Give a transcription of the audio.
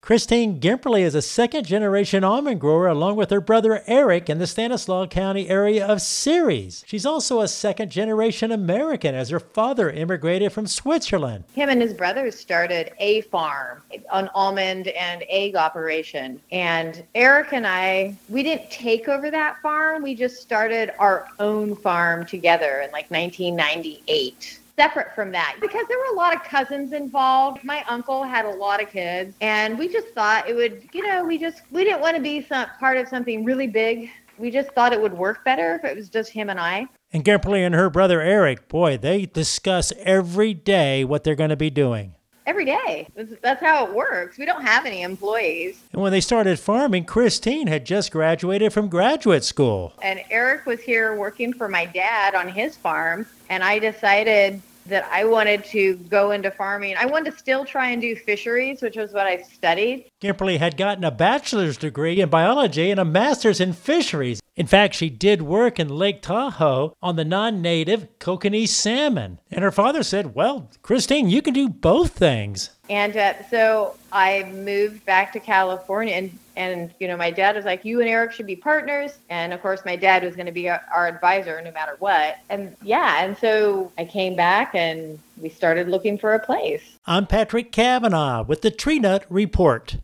Christine Gimperly is a second-generation almond grower along with her brother Eric in the Stanislaus County area of Ceres. She's also a second-generation American as her father immigrated from Switzerland. Him and his brothers started a farm, an almond and egg operation. And Eric and I, we didn't take over that farm. We just started our own farm together in like 1998. Separate from that, because there were a lot of cousins involved. My uncle had a lot of kids, and we just thought it would, we didn't want to be part of something really big. We just thought it would work better if it was just him and I. And Gimperly and her brother Eric, boy, they discuss every day what they're going to be doing. Every day. That's how it works. We don't have any employees. And when they started farming, Christine had just graduated from graduate school. And Eric was here working for my dad on his farm, and I decided that I wanted to go into farming. I wanted to still try and do fisheries, which was what I studied. Gimperly had gotten a bachelor's degree in biology and a master's in fisheries. In fact, she did work in Lake Tahoe on the non-native kokanee salmon. And her father said, well, Christine, you can do both things. And so I moved back to California, and my dad was like, you and Eric should be partners. And of course, my dad was going to be our advisor no matter what. And so I came back and we started looking for a place. I'm Patrick Cavanaugh with the Tree Nut Report.